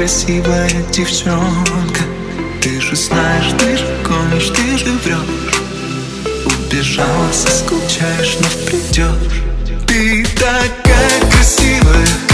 красивая девчонка. Ты же знаешь, ты же гонишь, ты же врешь. Убежала, соскучаешь, но придешь. Ты такая красивая.